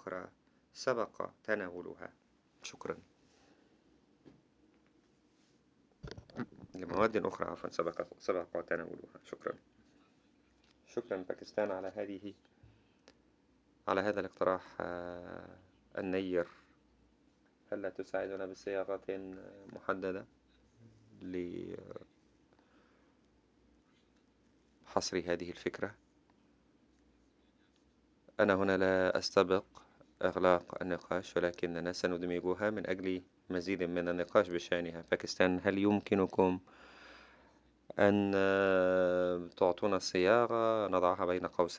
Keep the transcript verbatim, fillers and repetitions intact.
أخرى سبق تناولها. شكرا. لمواد أخرى عفوا سبق سبق تناولها. شكرا. شكرا باكستان على هذه على هذا الاقتراح آه، النير. هل لا تساعدنا بصياغة محددة لحصر هذه الفكرة؟ أنا هنا لا أستبق إغلاق النقاش، ولكننا سندمجها من أجل مزيد من النقاش بشأنها. باكستان، هل يمكنكم أن آه، تعطونا الصياغة نضعها بين قوسين؟